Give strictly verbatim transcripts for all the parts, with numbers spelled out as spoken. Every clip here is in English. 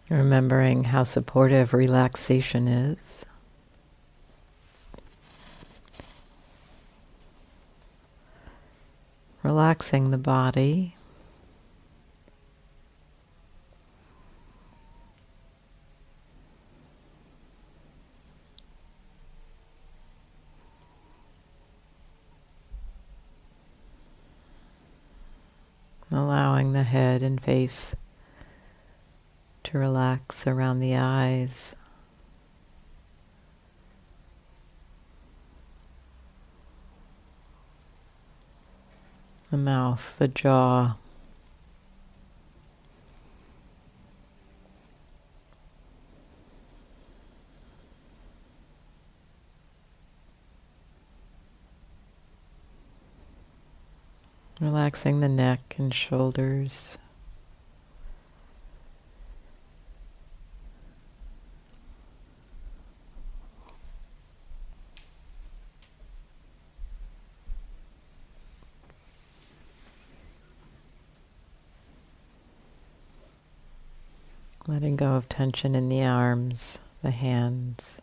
Remembering how supportive relaxation is. Relaxing the body. Allowing the head and face to relax around the eyes. The mouth, the jaw. Relaxing the neck and shoulders. Letting go of tension in the arms, the hands.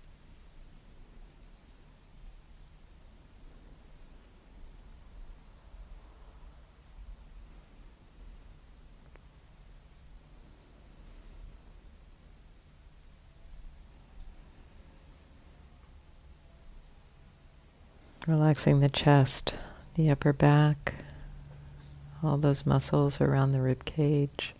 Relaxing the chest, the upper back, all those muscles around the rib cage.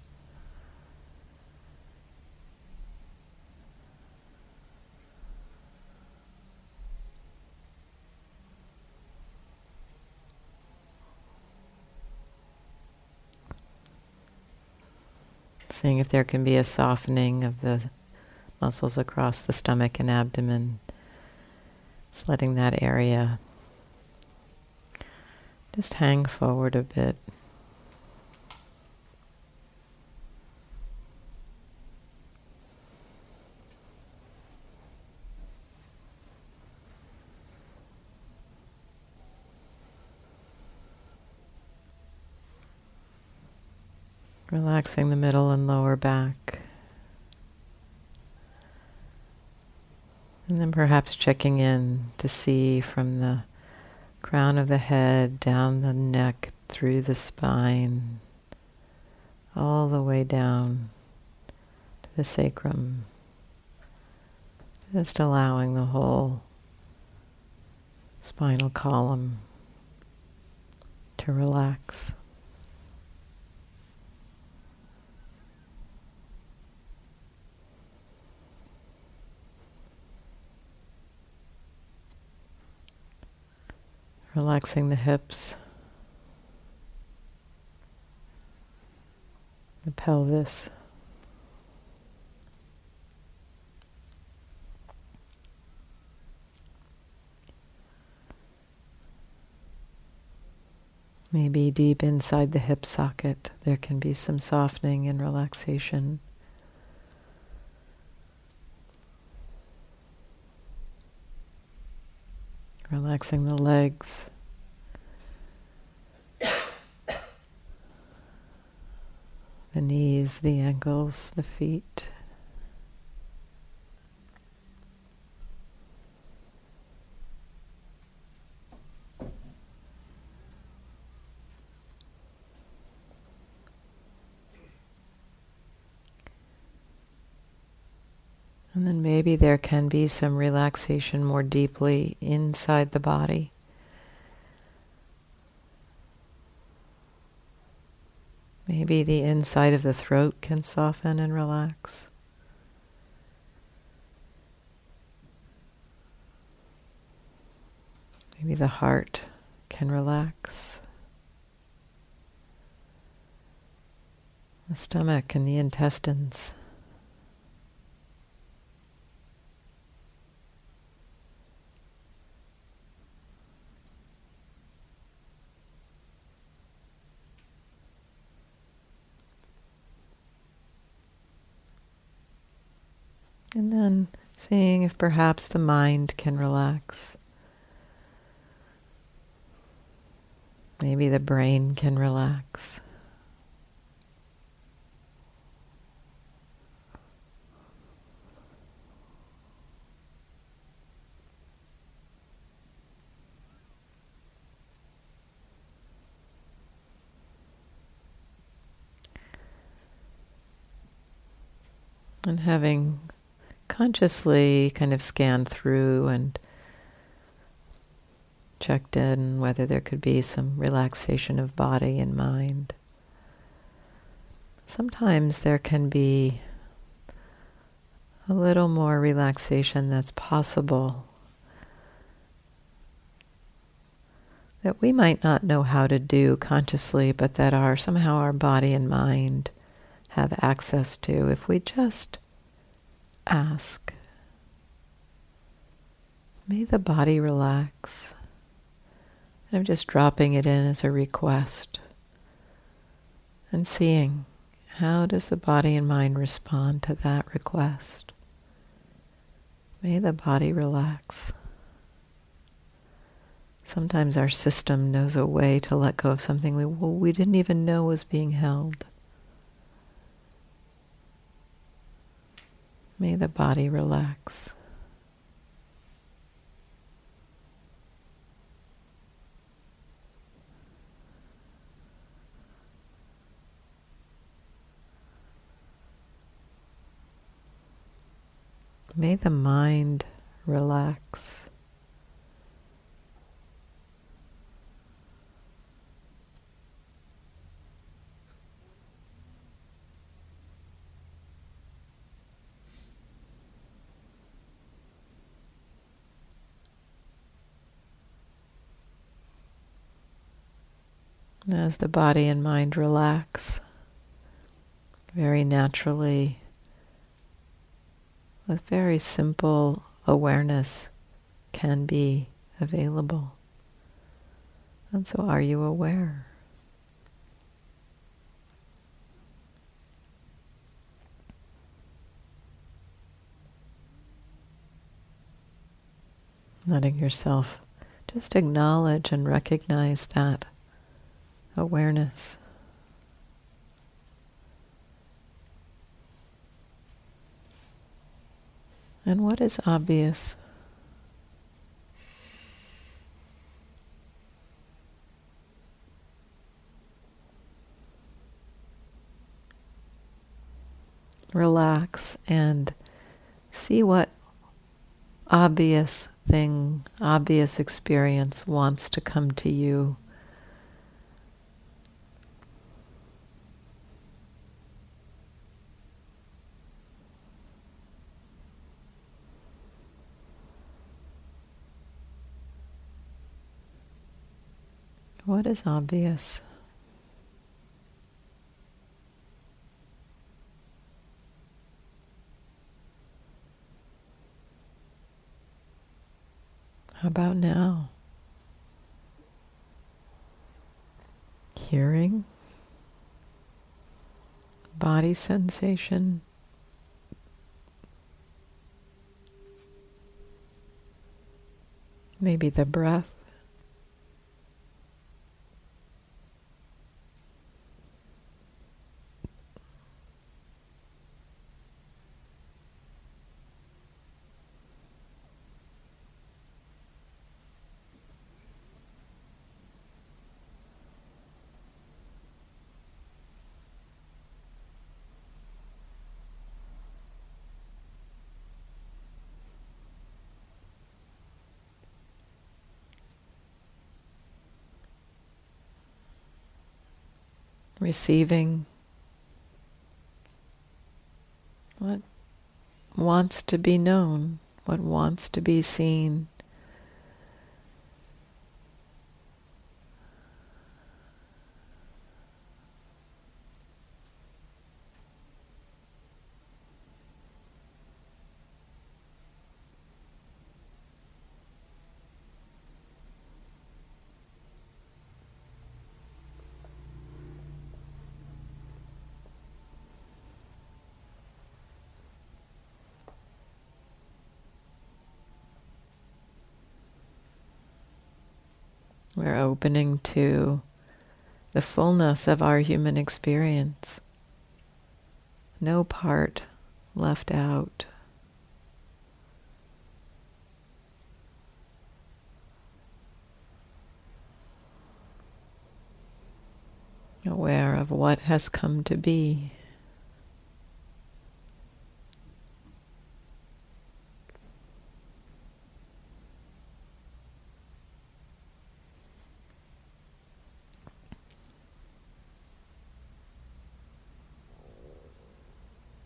Seeing if there can be a softening of the muscles across the stomach and abdomen. Just letting that area just hang forward a bit. Relaxing the middle and lower back. And then perhaps checking in to see from the crown of the head, down the neck, through the spine, all the way down to the sacrum. Just allowing the whole spinal column to relax. Relaxing the hips, the pelvis, maybe deep inside the hip socket there can be some softening and relaxation. Relaxing the legs, the knees, the ankles, the feet. And then maybe there can be some relaxation more deeply inside the body. Maybe the inside of the throat can soften and relax. Maybe the heart can relax. The stomach and the intestines. And then seeing if perhaps the mind can relax. Maybe the brain can relax. And having consciously kind of scanned through and checked in whether there could be some relaxation of body and mind. Sometimes there can be a little more relaxation that's possible that we might not know how to do consciously, but that our somehow our body and mind have access to if we just ask. May the body relax. And I'm just dropping it in as a request and seeing how does the body and mind respond to that request. May the body relax. Sometimes our system knows a way to let go of something we, well, we didn't even know was being held. May the body relax. May the mind relax. As the body and mind relax, very naturally, with very simple awareness can be available. And so are you aware? Letting yourself just acknowledge and recognize that awareness. And what is obvious? Relax and see what obvious thing, obvious experience wants to come to you. What is obvious? How about now? Hearing, body sensation, maybe the breath. Receiving what wants to be known, what wants to be seen. We're opening to the fullness of our human experience. No part left out. Aware of what has come to be.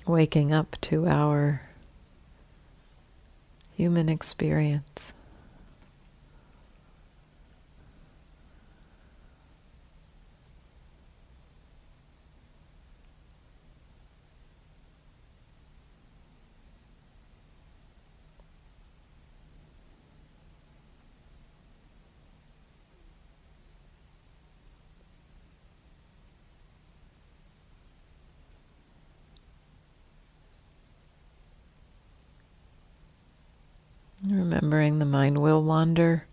waking up to our human experience. Remembering the mind will wander,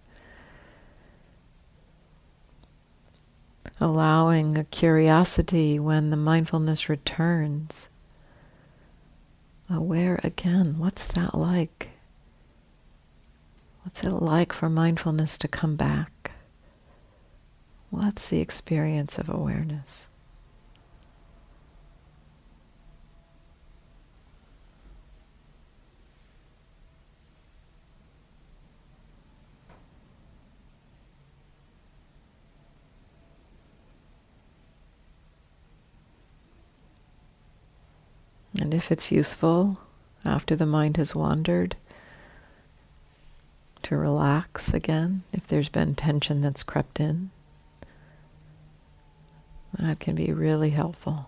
allowing a curiosity when the mindfulness returns. Aware again, what's that like? What's it like for mindfulness to come back? What's the experience of awareness? And if it's useful, after the mind has wandered, to relax again, if there's been tension that's crept in, that can be really helpful.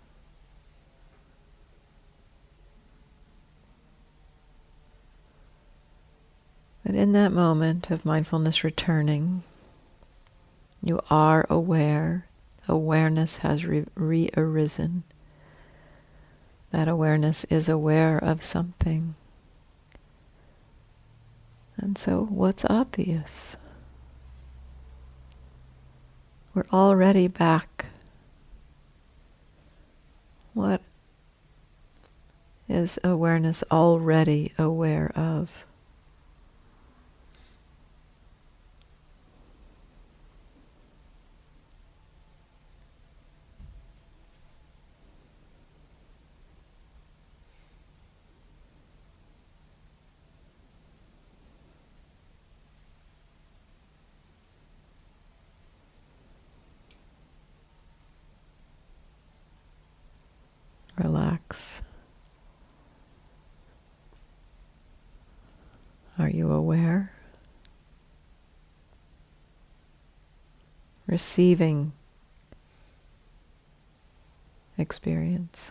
But in that moment of mindfulness returning, you are aware, awareness has re- re-arisen. That awareness is aware of something. And so what's obvious? We're already back. What is awareness already aware of? Relax. Are you aware? Receiving experience.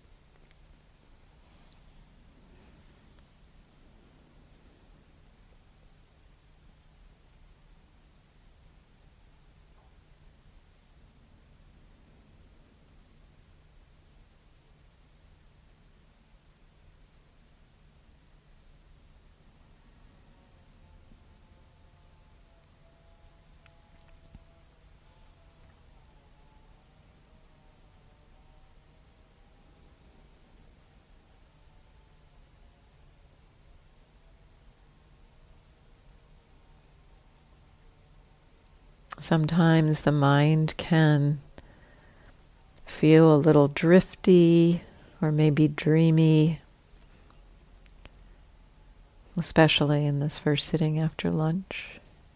Sometimes the mind can feel a little drifty or maybe dreamy, especially in this first sitting after lunch.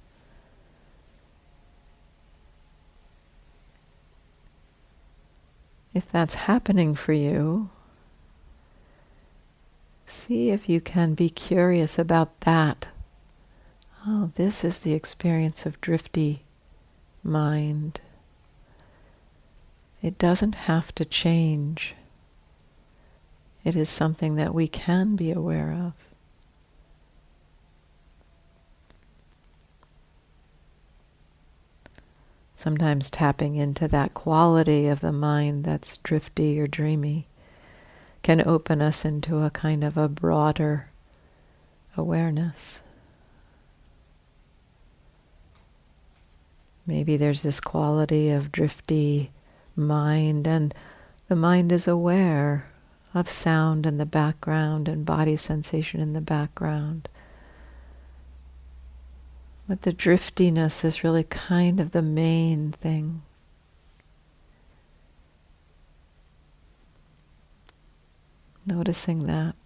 If that's happening for you, see if you can be curious about that. Oh, this is the experience of drifty mind. It doesn't have to change. It is something that we can be aware of. Sometimes tapping into that quality of the mind that's drifty or dreamy can open us into a kind of a broader awareness. Maybe there's this quality of drifty mind, and the mind is aware of sound in the background and body sensation in the background. But the driftiness is really kind of the main thing. Noticing that.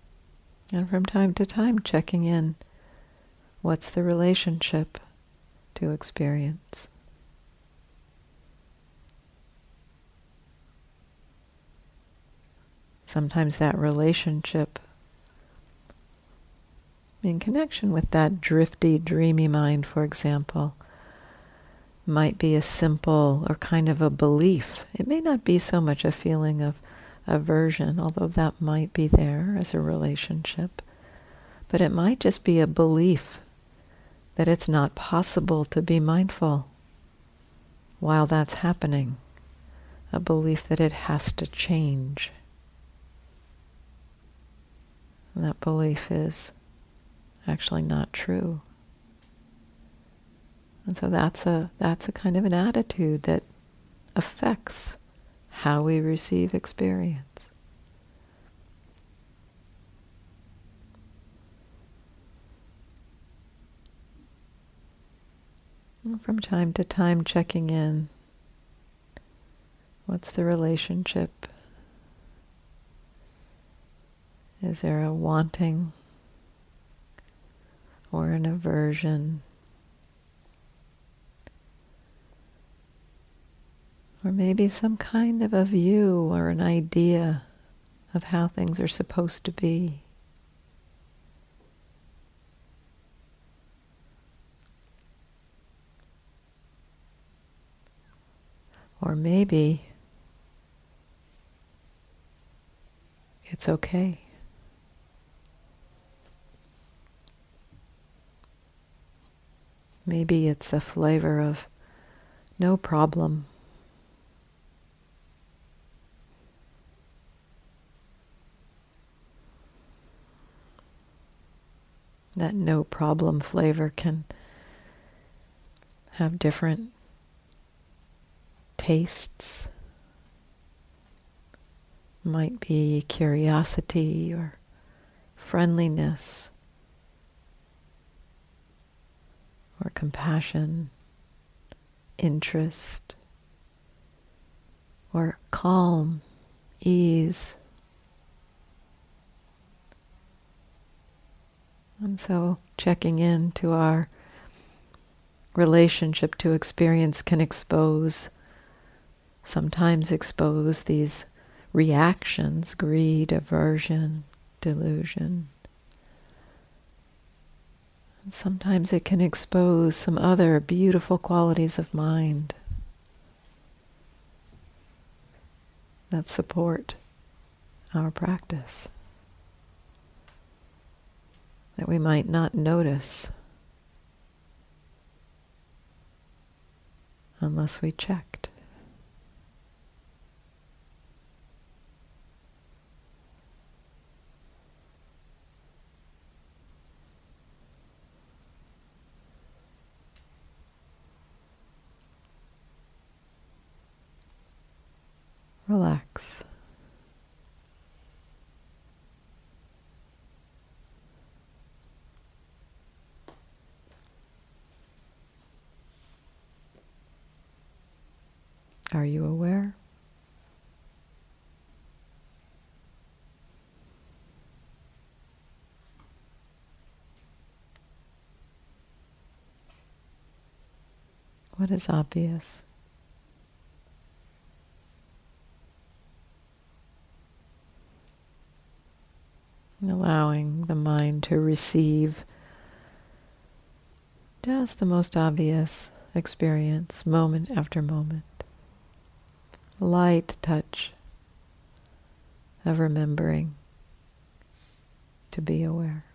And from time to time checking in. What's the relationship to experience. Sometimes that relationship, in connection with that drifty, dreamy mind, for example, might be a simple or kind of a belief. It may not be so much a feeling of aversion, although that might be there as a relationship. But it might just be a belief that it's not possible to be mindful while that's happening. A belief that it has to change. And that belief is actually not true. And so that's a that's a kind of an attitude that affects how we receive experience. And from time to time checking in. What's the relationship? Is there a wanting or an aversion? Or maybe some kind of a view or an idea of how things are supposed to be. Or maybe it's okay. Maybe it's a flavor of no problem. That no problem flavor can have different tastes. Might be curiosity or friendliness or compassion, interest, or calm, ease. And so checking in to our relationship to experience can expose, sometimes expose these reactions, greed, aversion, delusion. And sometimes it can expose some other beautiful qualities of mind that support our practice, that we might not notice unless we checked. Relax. Are you aware? What is obvious? Allowing the mind to receive just the most obvious experience, moment after moment. Light touch of remembering to be aware.